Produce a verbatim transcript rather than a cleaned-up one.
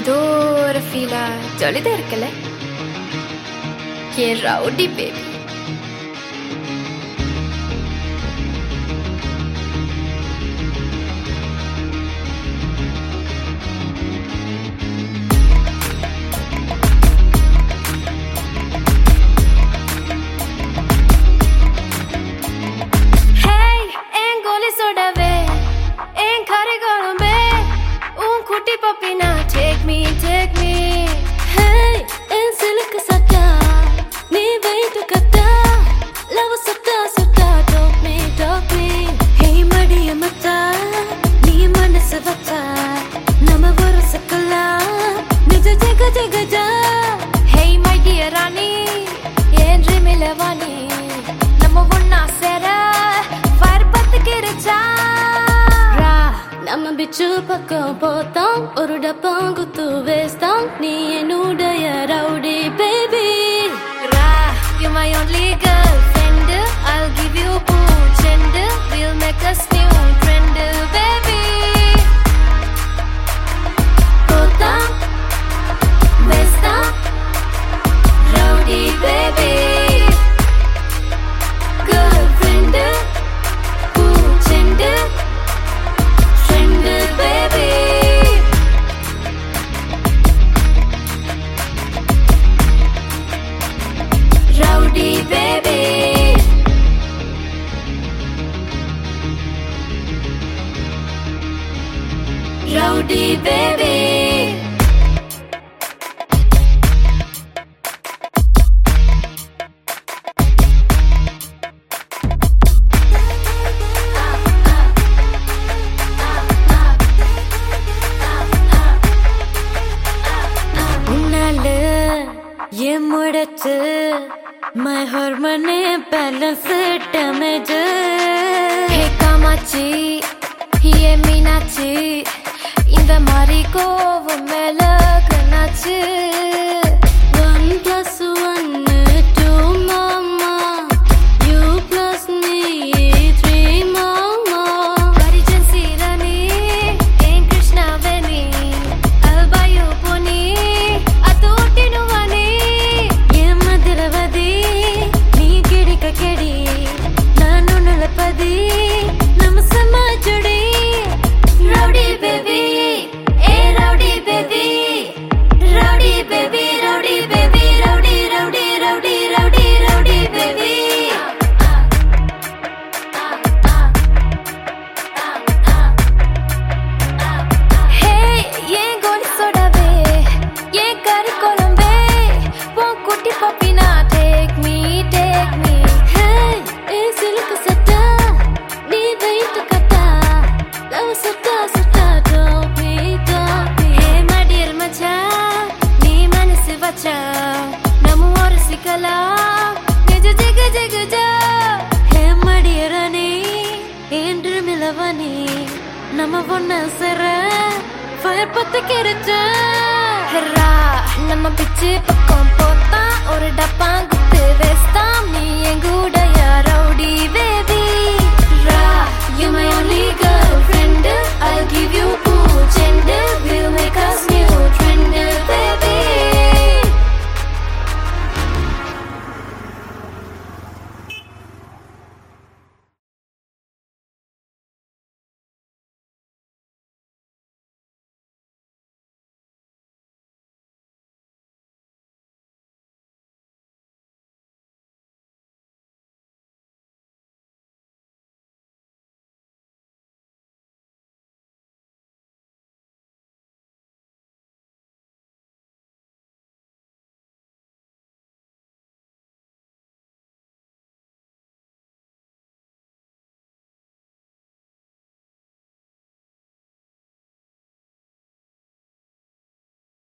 ஏதோ ஒரு ஃபீலா ஜாலிதான் இருக்கல ஏ rowdy baby. Take me, take me. Hey, in silk satta, me wait katta. Love satta satta, talk me, talk me. Hey, madiya matta, nee manas vatta. Nama varasakala, nija jaga jaga ja. Hey, my dear Rani, yenri milavani. Nama vonna sera, fire path kiricha. நம்ம பிச்சு பக்கம் போத்தோம் ஒரு டப்பம் குத்து வேஸ்தோம் நீ என்னுடைய rowdy baby. ரா you my only girlfriend, I'll give you pooch and we'll make us new trend baby. போத்தோம் வேஸ்தோம் rowdy baby. Girlfriend pooch and baby, rowdy baby, rowdy baby. ये मुड़च my hormone balance damage. Hey kamachi, ye minachi, inda mari ko mela kanachi. One plus one two mama, you plus me three mama. Varijansi rani, en Krishna veni, I'll buy you pony. நம்ம பொண்ணு சிற fire பத்து கிரிச்ச நம்ம பிச்சு பக்கம் போத்தா ஒரு டப்பாங்க